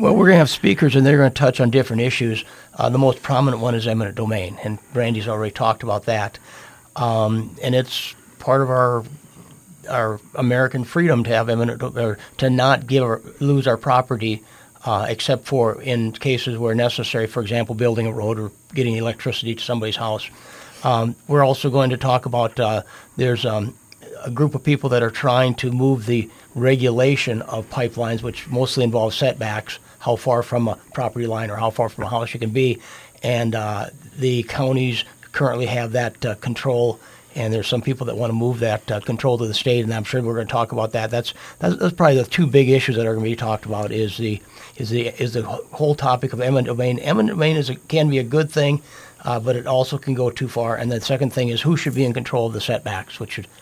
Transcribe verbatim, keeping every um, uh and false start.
Well, we're going to have speakers, and they're going to touch on different issues. Uh, the most prominent one is eminent domain, and Randy's already talked about that. Um, and it's part of our our American freedom to have eminent, or to not give or lose our property, uh, except for in cases where necessary. For example, building a road or getting electricity to somebody's house. Um, we're also going to talk about uh, there's um, a group of people that are trying to move the regulation of pipelines, which mostly involves setbacks, how far from a property line or how far from a house you can be. And uh, the counties currently have that uh, control, and there's some people that want to move that uh, control to the state, and I'm sure we're going to talk about that. That's, that's that's probably the two big issues that are going to be talked about is the is the is the whole topic of eminent domain. Eminent domain is a, can be a good thing, uh, but it also can go too far. And the second thing is who should be in control of the setbacks, which should